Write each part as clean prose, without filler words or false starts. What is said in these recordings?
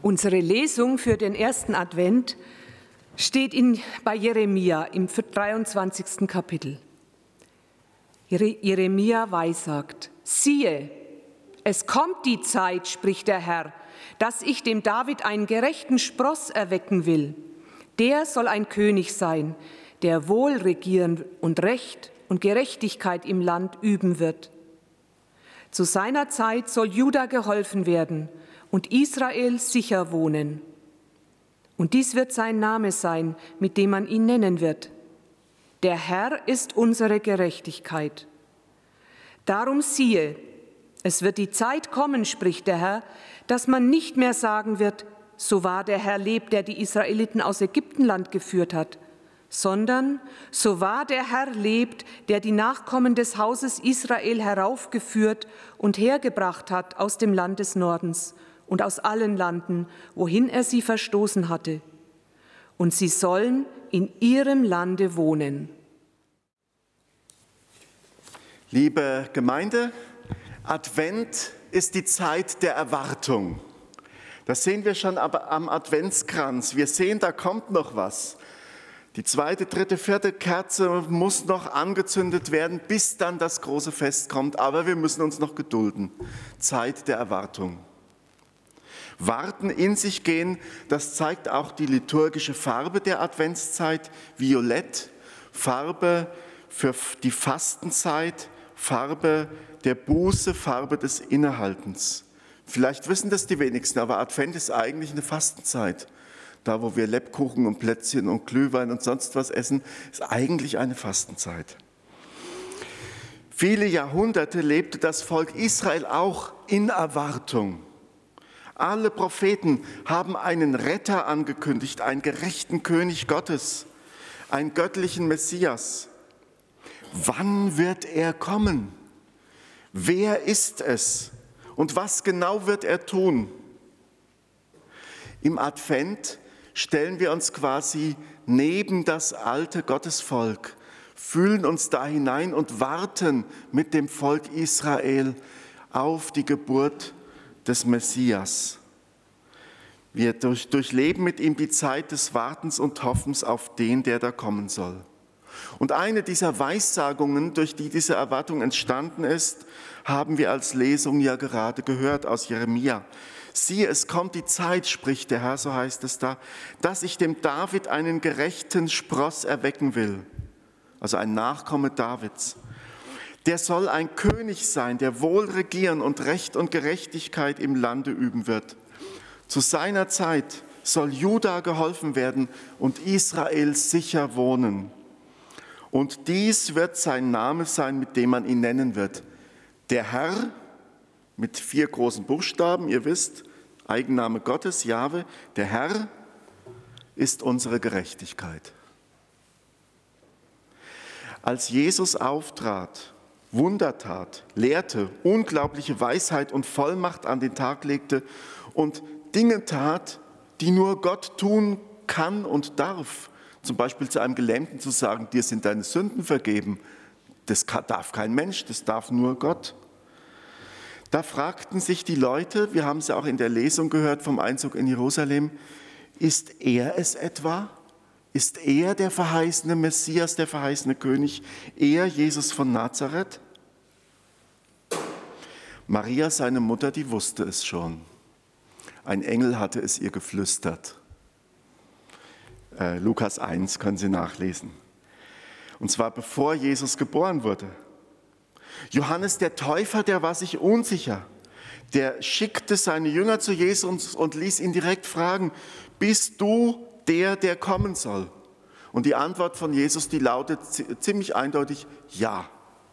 Unsere Lesung für den ersten Advent steht bei Jeremia im 23. Kapitel. Jeremia weissagt: Siehe, es kommt die Zeit, spricht der Herr, dass ich dem David einen gerechten Spross erwecken will. Der soll ein König sein, der wohl regieren und Recht und Gerechtigkeit im Land üben wird. Zu seiner Zeit soll Juda geholfen werden und Israel sicher wohnen. Und dies wird sein Name sein, mit dem man ihn nennen wird. Der Herr ist unsere Gerechtigkeit. Darum siehe, es wird die Zeit kommen, spricht der Herr, dass man nicht mehr sagen wird, so wahr der Herr lebt, der die Israeliten aus Ägyptenland geführt hat, sondern so wahr der Herr lebt, der die Nachkommen des Hauses Israel heraufgeführt und hergebracht hat aus dem Land des Nordens und aus allen Landen, wohin er sie verstoßen hatte. Und sie sollen in ihrem Lande wohnen. Liebe Gemeinde, Advent ist die Zeit der Erwartung. Das sehen wir schon am Adventskranz. Wir sehen, da kommt noch was. Die zweite, dritte, vierte Kerze muss noch angezündet werden, bis dann das große Fest kommt. Aber wir müssen uns noch gedulden. Zeit der Erwartung. Warten, in sich gehen, das zeigt auch die liturgische Farbe der Adventszeit. Violett, Farbe für die Fastenzeit, Farbe der Buße, Farbe des Innehaltens. Vielleicht wissen das die wenigsten, aber Advent ist eigentlich eine Fastenzeit. Da, wo wir Lebkuchen und Plätzchen und Glühwein und sonst was essen, ist eigentlich eine Fastenzeit. Viele Jahrhunderte lebte das Volk Israel auch in Erwartung. Alle Propheten haben einen Retter angekündigt, einen gerechten König Gottes, einen göttlichen Messias. Wann wird er kommen? Wer ist es? Und was genau wird er tun? Im Advent stellen wir uns quasi neben das alte Gottesvolk, fühlen uns da hinein und warten mit dem Volk Israel auf die Geburt des Messias. Wir durchleben mit ihm die Zeit des Wartens und Hoffens auf den, der da kommen soll. Und eine dieser Weissagungen, durch die diese Erwartung entstanden ist, haben wir als Lesung ja gerade gehört aus Jeremia. Siehe, es kommt die Zeit, spricht der Herr, so heißt es da, dass ich dem David einen gerechten Spross erwecken will, also ein Nachkomme Davids. Der soll ein König sein, der wohl regieren und Recht und Gerechtigkeit im Lande üben wird. Zu seiner Zeit soll Juda geholfen werden und Israel sicher wohnen. Und dies wird sein Name sein, mit dem man ihn nennen wird. Der Herr, mit 4 großen Buchstaben, ihr wisst, Eigenname Gottes, Jahwe, der Herr ist unsere Gerechtigkeit. Als Jesus auftrat, Wunder tat, lehrte, unglaubliche Weisheit und Vollmacht an den Tag legte und Dinge tat, die nur Gott tun kann und darf, zum Beispiel zu einem Gelähmten zu sagen, dir sind deine Sünden vergeben, das darf kein Mensch, das darf nur Gott. Da fragten sich die Leute, wir haben es ja auch in der Lesung gehört vom Einzug in Jerusalem, ist er es etwa? Ist er der verheißene Messias, der verheißene König, er Jesus von Nazareth? Maria, seine Mutter, die wusste es schon. Ein Engel hatte es ihr geflüstert. Lukas 1 können Sie nachlesen. Und zwar bevor Jesus geboren wurde. Johannes der Täufer, der war sich unsicher. Der schickte seine Jünger zu Jesus und ließ ihn direkt fragen, bist du der kommen soll? Und die Antwort von Jesus, die lautet ziemlich eindeutig, ja.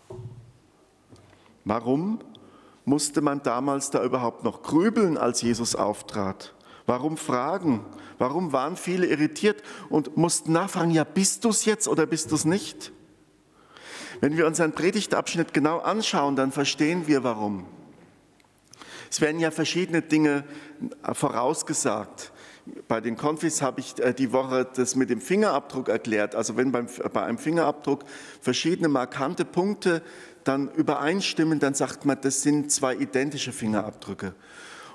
Warum musste man damals da überhaupt noch grübeln, als Jesus auftrat? Warum fragen? Warum waren viele irritiert und mussten nachfragen, ja, bist du es jetzt oder bist du es nicht? Wenn wir unseren Predigtabschnitt genau anschauen, dann verstehen wir, warum. Es werden ja verschiedene Dinge vorausgesagt. Bei den Konfis habe ich die Woche das mit dem Fingerabdruck erklärt. Also wenn bei einem Fingerabdruck verschiedene markante Punkte dann übereinstimmen, dann sagt man, das sind 2 identische Fingerabdrücke.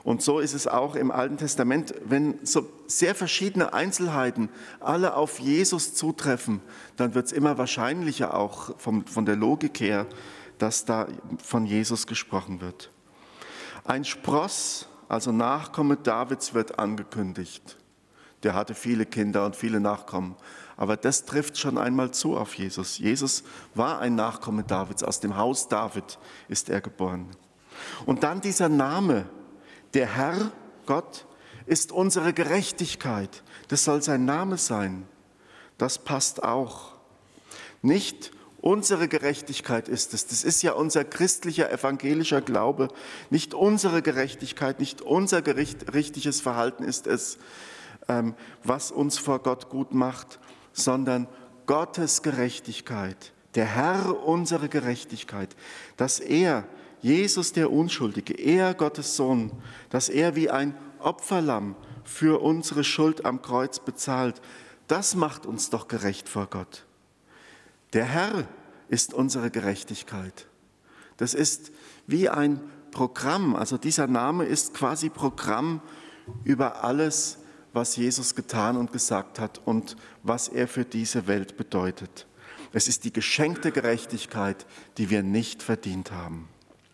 Und so ist es auch im Alten Testament, wenn so sehr verschiedene Einzelheiten alle auf Jesus zutreffen, dann wird es immer wahrscheinlicher auch von der Logik her, dass da von Jesus gesprochen wird. Ein Spross, also Nachkomme Davids, wird angekündigt. Der hatte viele Kinder und viele Nachkommen. Aber das trifft schon einmal zu auf Jesus. Jesus war ein Nachkomme Davids, aus dem Haus David ist er geboren. Und dann dieser Name, der Herr, Gott, ist unsere Gerechtigkeit. Das soll sein Name sein. Das passt auch. Nicht unsere Gerechtigkeit ist es. Das ist ja unser christlicher, evangelischer Glaube. Nicht unsere Gerechtigkeit, nicht unser richtiges Verhalten ist es, was uns vor Gott gut macht, sondern Gottes Gerechtigkeit. Der Herr unsere Gerechtigkeit. Dass er, Jesus der Unschuldige, er Gottes Sohn, dass er wie ein Opferlamm für unsere Schuld am Kreuz bezahlt, das macht uns doch gerecht vor Gott. Der Herr ist unsere Gerechtigkeit. Das ist wie ein Programm, also dieser Name ist quasi Programm über alles, was Jesus getan und gesagt hat und was er für diese Welt bedeutet. Es ist die geschenkte Gerechtigkeit, die wir nicht verdient haben.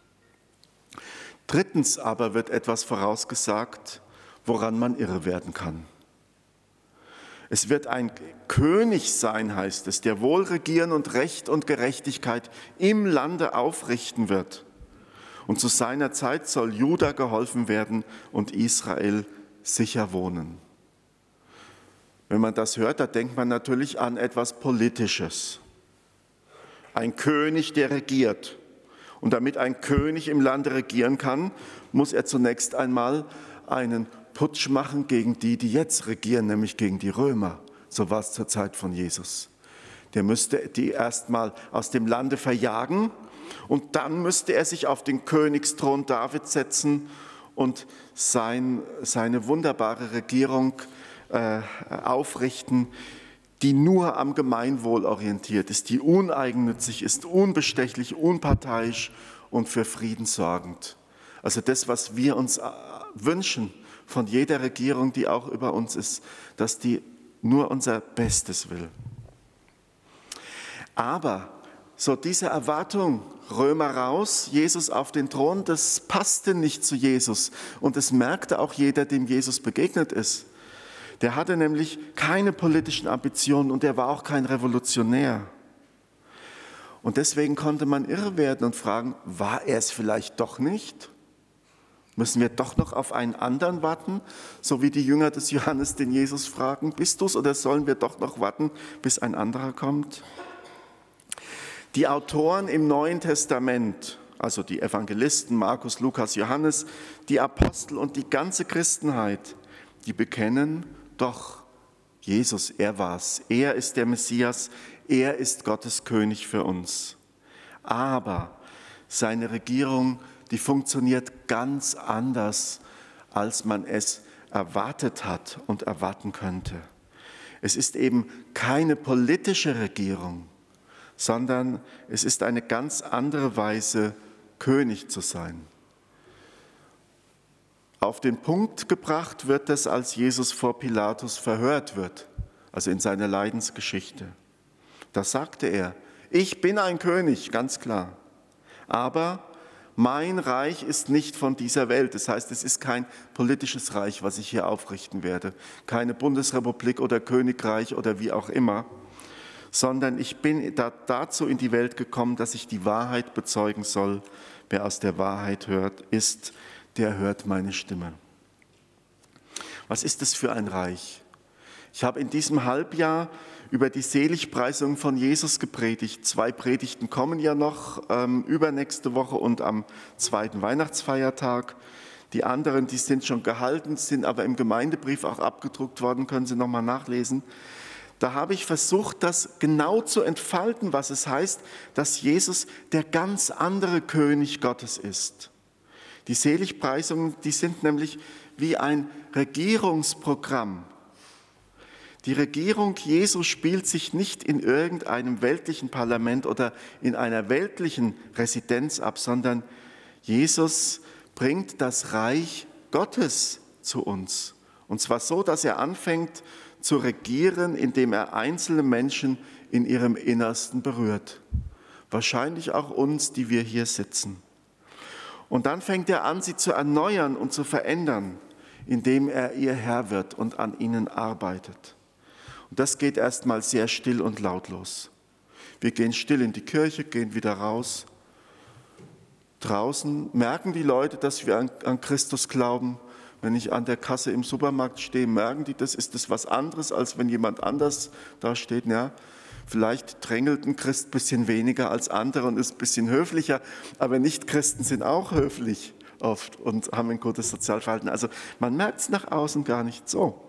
Drittens aber wird etwas vorausgesagt, woran man irre werden kann. Es wird ein König sein, heißt es, der wohl regieren und Recht und Gerechtigkeit im Lande aufrichten wird. Und zu seiner Zeit soll Juda geholfen werden und Israel sicher wohnen. Wenn man das hört, da denkt man natürlich an etwas Politisches. Ein König, der regiert. Und damit ein König im Lande regieren kann, muss er zunächst einmal einen Putsch machen gegen die jetzt regieren, nämlich gegen die Römer. So war es zur Zeit von Jesus. Der müsste die erstmal aus dem Lande verjagen und dann müsste er sich auf den Königsthron Davids setzen und seine wunderbare Regierung aufrichten, die nur am Gemeinwohl orientiert ist, die uneigennützig ist, unbestechlich, unparteiisch und für Frieden sorgend. Also das, was wir uns wünschen von jeder Regierung, die auch über uns ist, dass die nur unser Bestes will. Aber so diese Erwartung, Römer raus, Jesus auf den Thron, das passte nicht zu Jesus. Und das merkte auch jeder, dem Jesus begegnet ist. Der hatte nämlich keine politischen Ambitionen und er war auch kein Revolutionär. Und deswegen konnte man irre werden und fragen, war er es vielleicht doch nicht? Müssen wir doch noch auf einen anderen warten, so wie die Jünger des Johannes den Jesus fragen, bist du's oder sollen wir doch noch warten, bis ein anderer kommt? Die Autoren im Neuen Testament, also die Evangelisten Markus, Lukas, Johannes, die Apostel und die ganze Christenheit, die bekennen, doch, Jesus, er war's. Er ist der Messias, er ist Gottes König für uns. Aber seine Regierung, die funktioniert ganz anders, als man es erwartet hat und erwarten könnte. Es ist eben keine politische Regierung, sondern es ist eine ganz andere Weise, König zu sein. Auf den Punkt gebracht wird es, als Jesus vor Pilatus verhört wird, also in seiner Leidensgeschichte. Da sagte er, ich bin ein König, ganz klar, aber mein Reich ist nicht von dieser Welt. Das heißt, es ist kein politisches Reich, was ich hier aufrichten werde, keine Bundesrepublik oder Königreich oder wie auch immer, sondern ich bin dazu in die Welt gekommen, dass ich die Wahrheit bezeugen soll. Wer aus der Wahrheit hört, der hört meine Stimme. Was ist das für ein Reich? Ich habe in diesem Halbjahr über die Seligpreisung von Jesus gepredigt. 2 Predigten kommen ja noch, übernächste Woche und am 2. Weihnachtsfeiertag. Die anderen, die sind schon gehalten, sind aber im Gemeindebrief auch abgedruckt worden, können Sie nochmal nachlesen. Da habe ich versucht, das genau zu entfalten, was es heißt, dass Jesus der ganz andere König Gottes ist. Die Seligpreisungen, die sind nämlich wie ein Regierungsprogramm. Die Regierung Jesu spielt sich nicht in irgendeinem weltlichen Parlament oder in einer weltlichen Residenz ab, sondern Jesus bringt das Reich Gottes zu uns. Und zwar so, dass er anfängt zu regieren, indem er einzelne Menschen in ihrem Innersten berührt. Wahrscheinlich auch uns, die wir hier sitzen. Und dann fängt er an, sie zu erneuern und zu verändern, indem er ihr Herr wird und an ihnen arbeitet. Und das geht erstmal sehr still und lautlos. Wir gehen still in die Kirche, gehen wieder raus. Draußen merken die Leute, dass wir an Christus glauben. Wenn ich an der Kasse im Supermarkt stehe, merken die, das ist das was anderes, als wenn jemand anders da steht. Ja, vielleicht drängelt ein Christ ein bisschen weniger als andere und ist ein bisschen höflicher, aber Nicht-Christen sind auch höflich oft und haben ein gutes Sozialverhalten. Also man merkt es nach außen gar nicht so.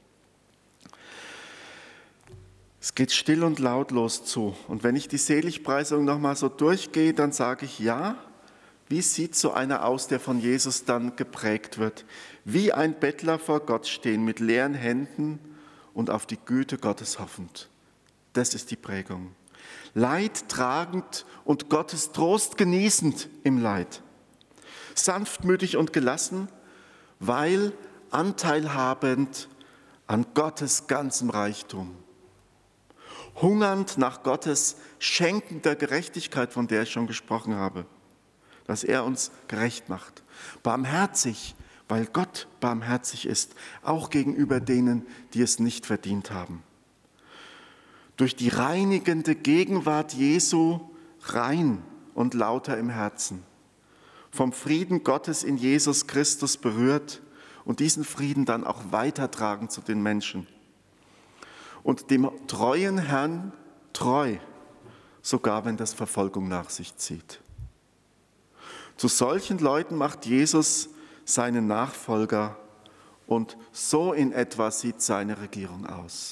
Es geht still und lautlos zu. Und wenn ich die Seligpreisung nochmal so durchgehe, dann sage ich, ja, wie sieht so einer aus, der von Jesus dann geprägt wird? Wie ein Bettler vor Gott stehen, mit leeren Händen und auf die Güte Gottes hoffend. Das ist die Prägung. Leid tragend und Gottes Trost genießend im Leid. Sanftmütig und gelassen, weil anteilhabend an Gottes ganzem Reichtum. Hungernd nach Gottes schenkender Gerechtigkeit, von der ich schon gesprochen habe. Dass er uns gerecht macht. Barmherzig, weil Gott barmherzig ist, auch gegenüber denen, die es nicht verdient haben. Durch die reinigende Gegenwart Jesu rein und lauter im Herzen. Vom Frieden Gottes in Jesus Christus berührt und diesen Frieden dann auch weitertragen zu den Menschen. Und dem treuen Herrn treu, sogar wenn das Verfolgung nach sich zieht. Zu solchen Leuten macht Jesus seinen Nachfolger und so in etwa sieht seine Regierung aus.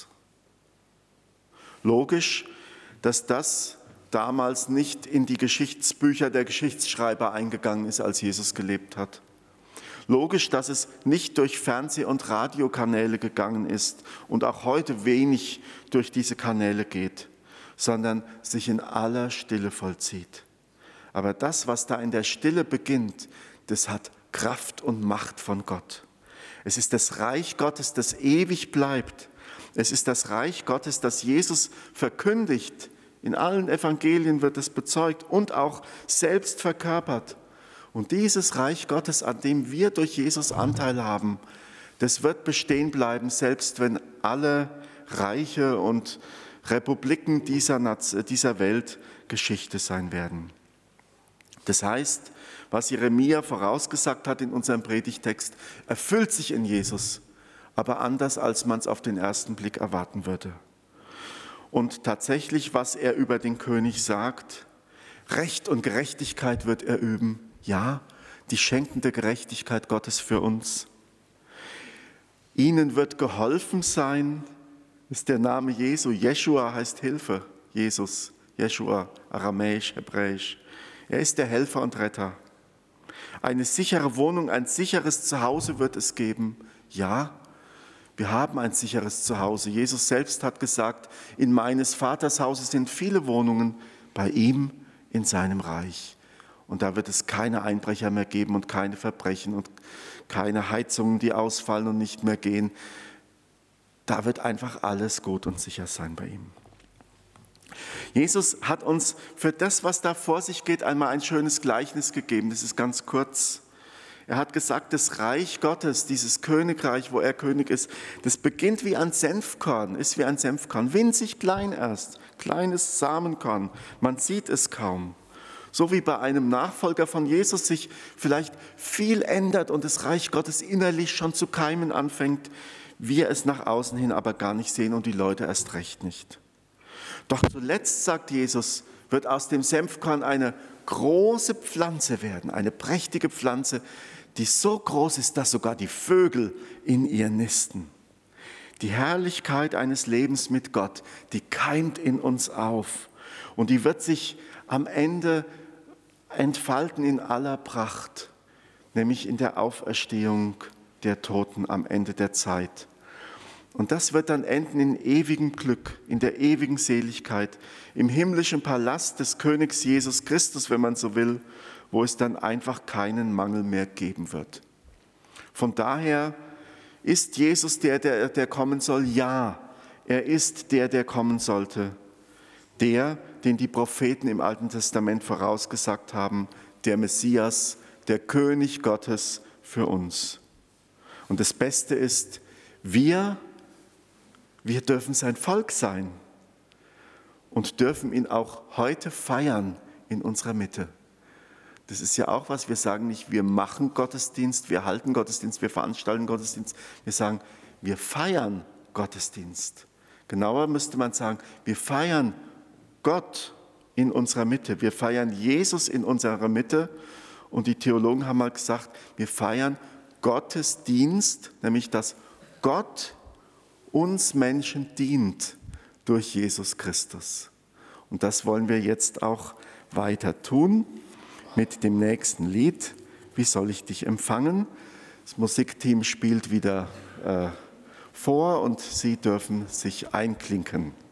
Logisch, dass das damals nicht in die Geschichtsbücher der Geschichtsschreiber eingegangen ist, als Jesus gelebt hat. Logisch, dass es nicht durch Fernseh- und Radiokanäle gegangen ist und auch heute wenig durch diese Kanäle geht, sondern sich in aller Stille vollzieht. Aber das, was da in der Stille beginnt, das hat Kraft und Macht von Gott. Es ist das Reich Gottes, das ewig bleibt. Es ist das Reich Gottes, das Jesus verkündigt. In allen Evangelien wird es bezeugt und auch selbst verkörpert. Und dieses Reich Gottes, an dem wir durch Jesus Anteil haben, das wird bestehen bleiben, selbst wenn alle Reiche und Republiken dieser Welt Geschichte sein werden. Das heißt, was Jeremia vorausgesagt hat in unserem Predigtext, erfüllt sich in Jesus, aber anders, als man es auf den ersten Blick erwarten würde. Und tatsächlich, was er über den König sagt, Recht und Gerechtigkeit wird er üben. Ja, die schenkende Gerechtigkeit Gottes für uns. Ihnen wird geholfen sein, ist der Name Jesu. Jeschua heißt Hilfe, Jesus. Jeschua, aramäisch, hebräisch. Er ist der Helfer und Retter. Eine sichere Wohnung, ein sicheres Zuhause wird es geben. Ja, wir haben ein sicheres Zuhause. Jesus selbst hat gesagt, in meines Vaters Hause sind viele Wohnungen, bei ihm in seinem Reich. Und da wird es keine Einbrecher mehr geben und keine Verbrechen und keine Heizungen, die ausfallen und nicht mehr gehen. Da wird einfach alles gut und sicher sein bei ihm. Jesus hat uns für das, was da vor sich geht, einmal ein schönes Gleichnis gegeben. Das ist ganz kurz. Er hat gesagt, das Reich Gottes, dieses Königreich, wo er König ist, das beginnt wie ein Senfkorn, ist wie ein Senfkorn, winzig klein erst, kleines Samenkorn, man sieht es kaum. So wie bei einem Nachfolger von Jesus sich vielleicht viel ändert und das Reich Gottes innerlich schon zu keimen anfängt, wir es nach außen hin aber gar nicht sehen und die Leute erst recht nicht. Doch zuletzt, sagt Jesus, wird aus dem Senfkorn eine große Pflanze werden, eine prächtige Pflanze, die so groß ist, dass sogar die Vögel in ihr nisten. Die Herrlichkeit eines Lebens mit Gott, die keimt in uns auf und die wird sich am Ende entfalten in aller Pracht, nämlich in der Auferstehung der Toten am Ende der Zeit. Und das wird dann enden in ewigem Glück, in der ewigen Seligkeit, im himmlischen Palast des Königs Jesus Christus, wenn man so will, wo es dann einfach keinen Mangel mehr geben wird. Von daher ist Jesus der kommen soll? Ja, er ist der kommen sollte. Der, den die Propheten im Alten Testament vorausgesagt haben, der Messias, der König Gottes für uns. Und das Beste ist, wir dürfen sein Volk sein und dürfen ihn auch heute feiern in unserer Mitte. Das ist ja auch was, wir sagen nicht, wir machen Gottesdienst, wir halten Gottesdienst, wir veranstalten Gottesdienst. Wir sagen, wir feiern Gottesdienst. Genauer müsste man sagen, wir feiern Gott in unserer Mitte. Wir feiern Jesus in unserer Mitte. Und die Theologen haben mal gesagt, wir feiern Gottesdienst, nämlich dass Gott uns Menschen dient durch Jesus Christus. Und das wollen wir jetzt auch weiter tun mit dem nächsten Lied. Wie soll ich dich empfangen? Das Musikteam spielt wieder vor und Sie dürfen sich einklinken.